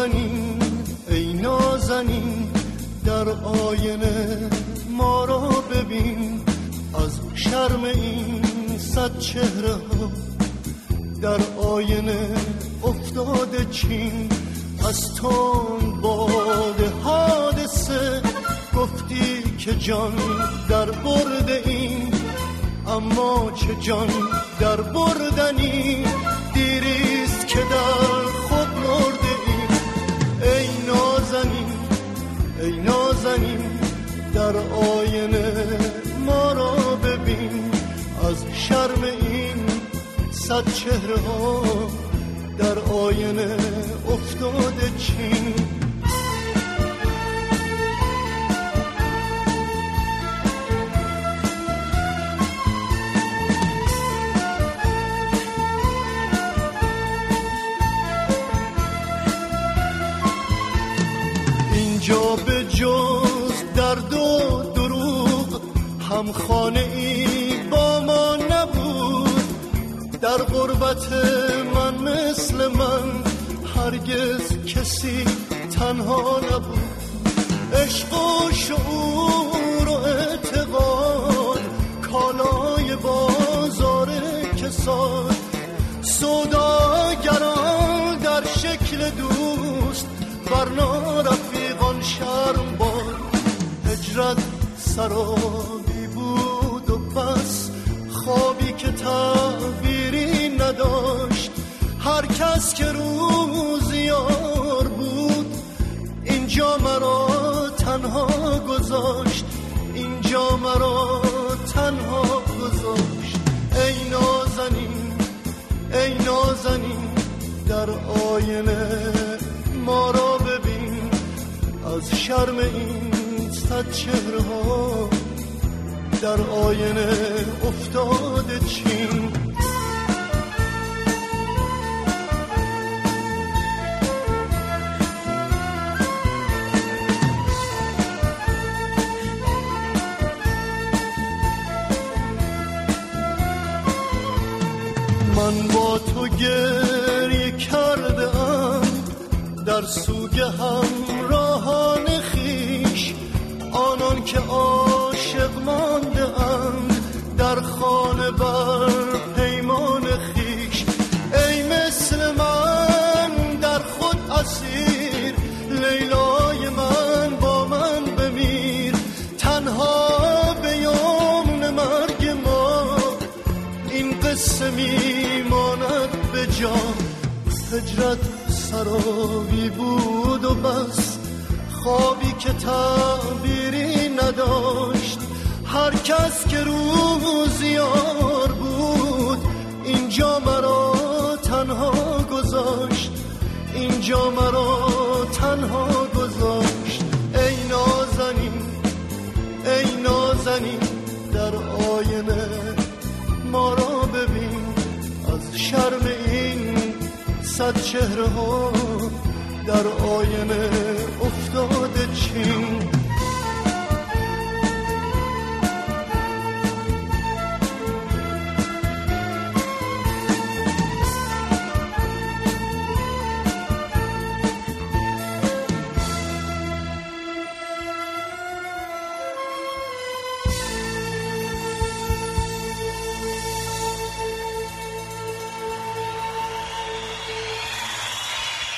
نازنین ای نازنین در آینه ما را ببین، از شرم این صد چهره ها در آینه افتاده چین. از تون باد حادثه گفتی که جان در برده این، اما چه جان در بردنی، دیریست که در خود مرده این. ای نازنین ای نازنین در آینه ما را ببین، از شرم این صد چهره ها در آینه افتاده چین. اینجا به جز درد و دروغ هم خانه ای با ما نبود، در غربت من مثل من هرگز کسی تنها نبود. عشق و شعور و اعتقاد کالای بازار کساد، سوداگران در شکل دوست ورنا رفیقان شرم باد. هجرت سرابی بود و پس خوابی که تعبیری نداشت، هر کس که روزیار بود اینجا مرا تنها گذاشت، اینجا مرا تنها گذاشت. ای نازنین ای نازنین در آینه ما را ببین، از شرم این صد چهره ها در آینه افتاده چین. من با تو گریه کرده ام در سوگ همراهان خیش، آنان که عاشق مانده اند در خانه بر پیمان خیش. ای مثل من در خود اسیر، لیلای من با من بمیر، تنها به یمن مرگ ما این قصه میماند به جا. هجرت سرابی بود و بس، خوابی که تعبیری نداشت، هر کس که روزیار بود اینجا مرا تنها گذاشت، اینجا مرا تنها گذاشت. ای نازنین ای نازنین در آینه ما را ببین، از شرم این صد چهره ها در آینه افتاده چین.